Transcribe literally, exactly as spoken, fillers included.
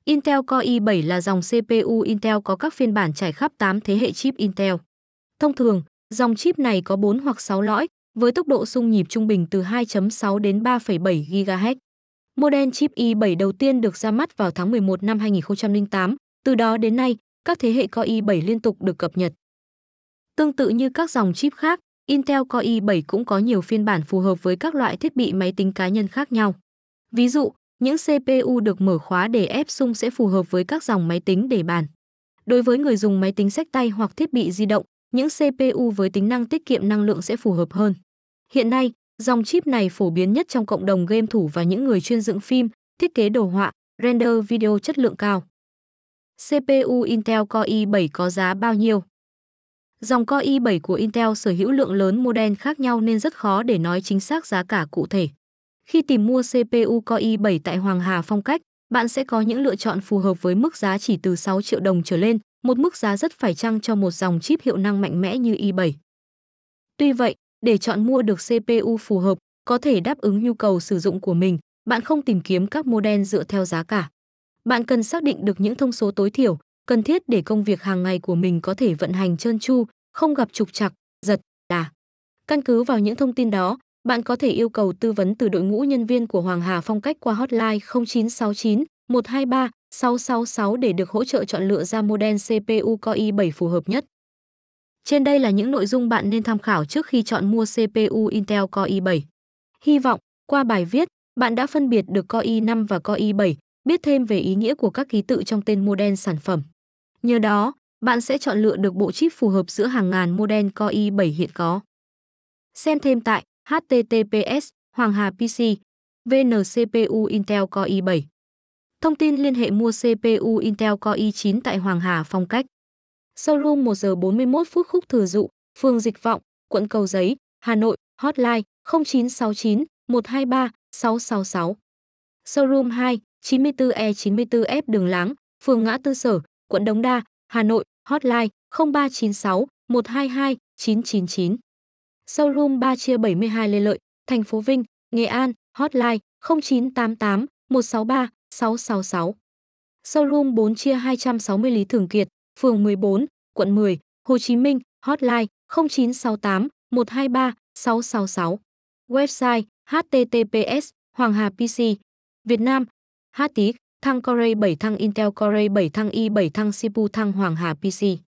Intel Core i bảy là dòng xê pê u Intel có các phiên bản trải khắp tám thế hệ chip Intel. Thông thường, dòng chip này có bốn hoặc sáu lõi, với tốc độ xung nhịp trung bình từ hai phẩy sáu đến ba phẩy bảy gigahertz. Model chip i bảy đầu tiên được ra mắt vào tháng mười một năm hai nghìn không trăm lẻ tám, từ đó đến nay, các thế hệ Core i bảy liên tục được cập nhật. Tương tự như các dòng chip khác, Intel Core i bảy cũng có nhiều phiên bản phù hợp với các loại thiết bị máy tính cá nhân khác nhau. Ví dụ, những xê pê u được mở khóa để ép xung sẽ phù hợp với các dòng máy tính để bàn. Đối với người dùng máy tính xách tay hoặc thiết bị di động, những xê pê u với tính năng tiết kiệm năng lượng sẽ phù hợp hơn. Hiện nay, dòng chip này phổ biến nhất trong cộng đồng game thủ và những người chuyên dựng phim, thiết kế đồ họa, render video chất lượng cao. xê pê u Intel Core i bảy có giá bao nhiêu? Dòng Core i bảy của Intel sở hữu lượng lớn model khác nhau nên rất khó để nói chính xác giá cả cụ thể. Khi tìm mua xê pê u Core i bảy tại Hoàng Hà Phong Cách, bạn sẽ có những lựa chọn phù hợp với mức giá chỉ từ sáu triệu đồng trở lên, một mức giá rất phải chăng cho một dòng chip hiệu năng mạnh mẽ như i bảy. Tuy vậy, để chọn mua được xê pê u phù hợp, có thể đáp ứng nhu cầu sử dụng của mình, bạn không tìm kiếm các model dựa theo giá cả. Bạn cần xác định được những thông số tối thiểu, cần thiết để công việc hàng ngày của mình có thể vận hành trơn tru, không gặp trục trặc, giật, đà. Căn cứ vào những thông tin đó, bạn có thể yêu cầu tư vấn từ đội ngũ nhân viên của Hoàng Hà Phong Cách qua hotline không chín sáu chín một hai ba sáu sáu sáu để được hỗ trợ chọn lựa ra model xê pê u Core i bảy phù hợp nhất. Trên đây là những nội dung bạn nên tham khảo trước khi chọn mua xê pê u Intel Core i bảy. Hy vọng, qua bài viết, bạn đã phân biệt được Core i năm và Core i bảy, biết thêm về ý nghĩa của các ký tự trong tên model sản phẩm. Nhờ đó, bạn sẽ chọn lựa được bộ chip phù hợp giữa hàng ngàn model Core i bảy hiện có. Xem thêm tại h t t p s Hoàng Hà pê xê vn xê pê u Intel Core i bảy. Thông tin liên hệ mua xê pê u Intel Core i chín tại Hoàng Hà Phong Cách. Showroom một giờ bốn mươi mốt phút Khúc Thừa Dụ, phường Dịch Vọng, quận Cầu Giấy, Hà Nội, hotline không chín sáu chín một hai ba sáu sáu sáu. Showroom hai, chín mươi tư E chín mươi tư F Đường Láng, phường Ngã Tư Sở, quận Đống Đa, Hà Nội, hotline không ba chín sáu một hai hai chín chín chín. Showroom ba chia bảy mươi hai Lê Lợi, thành phố Vinh, Nghệ An, hotline không chín tám tám một sáu ba sáu sáu sáu. Showroom bốn chia hai trăm sáu mươi Lý Thường Kiệt, phường mười bốn, quận mười, Hồ Chí Minh, hotline không chín sáu tám một hai ba sáu sáu sáu. Website h t t p s Hoàng Hà pê xê Việt Nam hát tê ích thăng Core i bảy thăng Intel Core i bảy thăng i bảy thăng xê pê u thăng Hoàng Hà pê xê.